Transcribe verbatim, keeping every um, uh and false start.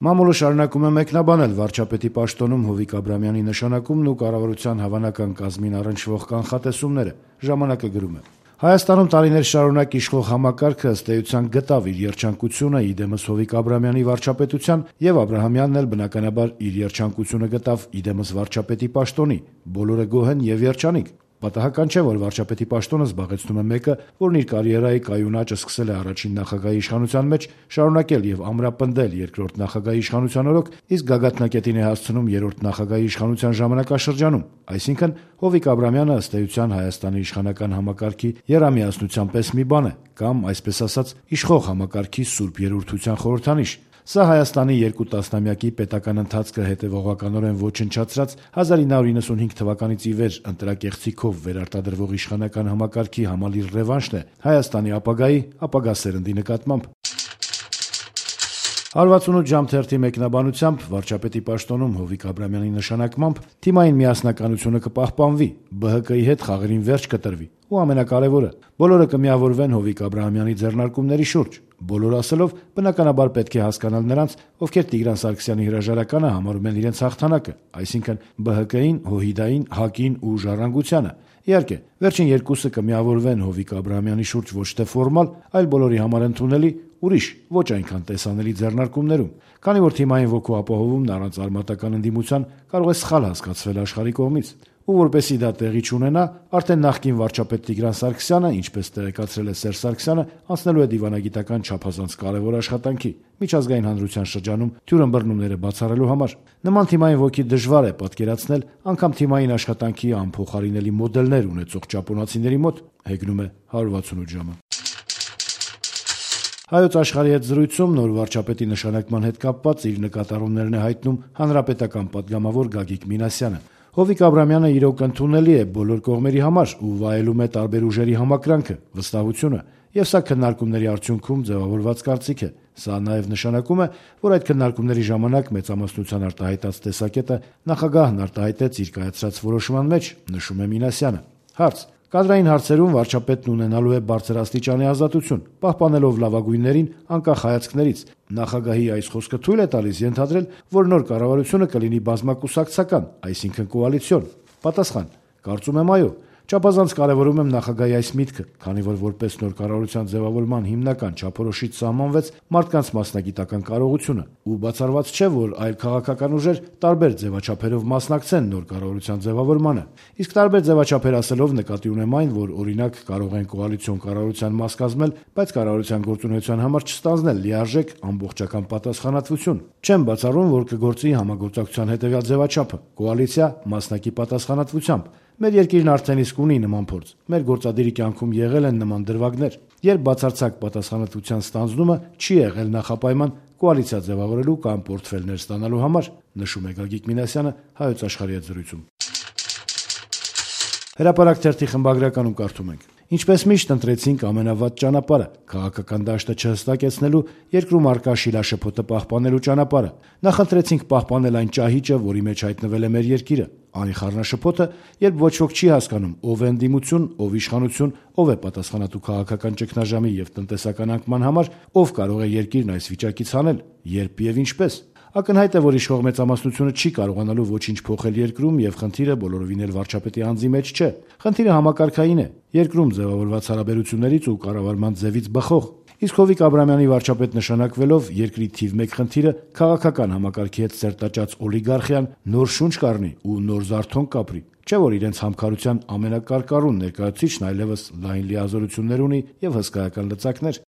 Մամուլը շարունակում է մեկնաբանել վարչապետի պաշտոնում Հովիկ Աբրամյանի նշանակումն ու կառավարության հավանական կազմին առնչվող կանխատեսումները։ Ժամանակը գրում է. Հայաստանում տարիներ շարունակ իշխող համակարգը ըստ էության գտավ իր երջանկությունը ի դեմս Հովիկ Աբրամյանի վարչապետության, եւ Աբրահամյանն էլ բնականաբար իր երջանկությունը գտավ ի դեմս վարչապետի պաշտոնի։ Բոլորը գոհ են եւ երջանիկ։ Պատահական չէ, որ վարչապետի պաշտոնը զբաղեցնում է մեկը, որն իր կարիերայի կայուն աճը սկսել է առաջին նախագահի իշխանության մեջ, շարունակել եւ ամրապնդել երկրորդ նախագահի իշխանության օրոք, իսկ գագաթնակետին է հասցնում երրորդ նախագահի իշխանության ժամանակաշրջանում։ Այսինքն Հովիկ Աբրամյանը ըստ էության Հայաստանի իշխանական համակարգի եռամիասնության պես մի բան է, կամ այսպես ասած իշխող համակարգի սուրբ երրորդության խորհրդանիշ։ Սա Հայաստանի երկու տասնամյակի պետական ընթացքը հետևողականորեն ոչնչացրած հազար ինը հարյուր իննսունհինգ թվականից ի վեր ընտրակեղծիքով վերարտադրվող իշխանական համակարգի համալիր ռևանշն է Հայաստանի ապագայի, ապագա սերնդի նկատմամբ։ հարվածունոց ժամ թերթի մեկնաբանությամբ վարչապետի պաշտոնում Հովիկ Աբրամյանի նշանակմամբ թիմային միասնականությունը կպահպանվի, Բ Հ Կ-ի հետ խաղերին վերջ կտրվի ու ամենակարևորը՝ բոլորը կմիավորվեն Հովիկ Աբրահամյանի ձեռնարկումների շուրջ։ Բոլոր ասելով, բնականաբար պետք է հասկանալ նրանց, ովքեր Տիգրան Սարգսյանի հրաժարականը համարում են իրենց հաղթանակը, այսինքն Բ Հ Կ-ին, Հոհիդային, ՀԱԿ-ին ու Ժառանգությանը։ Իհարկե, վերջին երկուսը կմիավորվեն Հովիկ Աբրահամյանի շուրջ ոչ թե ֆորմալ, այլ բոլորի համար ընդունելի, ուրիշ, ոչ այնքան տեսանելի ձեռնարկումներում, քանի որ թիմային ոգու ապահովումն առանց արմատական ընդդիմության կարող է սխալ հասկացվել աշխարհի կողմից։ Ու որպեսզի դա տեղի չունենա, արդեն նախկին վարչապետ Տիգրան Սարգսյանը, ինչպես տեղեկացրել է Սերժ Սարգսյանը, անցնելու է դիվանագիտական չափազանց կարևոր աշխատանքի միջազգային հանրության շրջանում թյուրըմբռնումները բացառելու համար։ Նման թիմային ոգի դժվար է պատկերացնել անգամ թիմային աշխատանքի անփոխարինելի մոդելներ ունեցող ճապոնացիների մոտ, հեգնում է հարյուր վաթսունութ ժամը։ Հայոց աշխարհի հետ զրույցում նոր վարչապետի նշանակման հետ կապված իր նկատառումներն է հայտնում հանրապետական պատգամավոր Գագիկ Մինասյանը։ Հովիկ Աբրամյանը իրոք ընդունելի է բոլոր կողմերի համար ու վայելում է տարբեր ուժերի համակրանքը, վստահությունը, եւ սա քննարկումների արդյունքում ձևավորված կարծիք է։ Սա նաեւ նշանակում է, որ այդ քննարկումների ժամանակ մեծամասնության արտահայտած տեսակետը նախագահն արտահայտեց իր կայացրած որոշման մեջ, նշում է Մինասյանը։ Հարց. Կադրային հարցերում վարչապետն ունենալու է բարձր աստիճանի ազատություն, պահպանելով լավագույններին անկախ հայացքներից։ Նախագահի այս խոսքը թույլ է տալիս ենթադրել, որ նոր կառավարությունը կլինի բազմակուսակցական, այսինքն կոալիցիոն։ Պատասխան. Կարծում եմ այո։ Չափազանց կարևորում եմ նախագահի այս միտքը, քանի որ որպես նոր կառավարության ձևավորման հիմնական չափորոշիչ սահմանվեց մարդկանց մասնագիտական կարողությունը, ու բացառված չէ, որ այլ քաղաքական ուժեր տարբեր ձևաչափերով մասնակցեն նոր կառավարության ձևավորմանը։ Իսկ տարբեր ձևաչափեր ասելով նկատի ունեմ այն, որ օրինակ կարող են կոալիցիոն կառավարության մաս կազմել, բայց կառավարության գործունեության համար չստանձնել լիարժեք ամբողջական պատասխանատվություն։ Չեմ բացառում, որ կգործի համագործակցության հետևյալ ձևաչափը՝ կոալիցիա մասնակի պատասխանատվությամբ։ Մեր երկիրն արդեն իսկ ունի նման փորձ։ Մեր գործադիրի կյանքում եղել են նման դրվագներ, երբ բացարձակ պատասխանատվության ստանձնումը չի եղել նախապայման կոալիցիա ձևավորելու կամ պորտֆելներ ստանալու համար, նշում է Գագիկ Մինասյանը Հայոց աշխարհի հետ զրույցում։ Հրապարակ թերթի խմբագրականում կարդում ենք. Ինչպես միշտ ընտրեցինք ամենավատ ճանապարհը, քաղաքական դաշտը չհստակեցնելու, երկրում առկա շիլաշփոթը պահպանելու ճանապարհը։ Նախընտրեցինք պահպանել այն ճահիճը, որի մեջ հայտնվել է մեր երկիրը, այն խառնաշփոթը, երբ ոչ ոք չի հասկանում ով է ընդդիմություն, ով իշխանություն, ով է պատասխանատու քաղաքական ճգնաժամի եւ տնտեսական անկման համար, ով կարող է երկիրն այս վիճակից հանել, երբ եւ ինչպես։ Ակնհայտ է, որ իշխող մեծամասնությունը չի կարողանալու ոչինչ փոխել երկրում եւ խնդիրը բոլորովին էլ վարչապետի անձի մեջ չէ։ Խնդիրը համակարգային է, երկրում ձևավորված հարաբերություններից ու կառավարման ձևից բխող։ Իսկ Հովիկ Աբրամյանի վարչապետ նշանակվելով երկրի թիվ մեկ խնդիրը քաղաքական համակարգի հետ սերտաճած օլիգարխիան նոր շունչ կառնի ու նոր զարթոնք կապրի։ Չէ՞ որ իրենց համքարության ամենակարկառուն ներկայացուցիչն այլևս լայն լիազորություններ ունի եւ հսկայական լծակներ։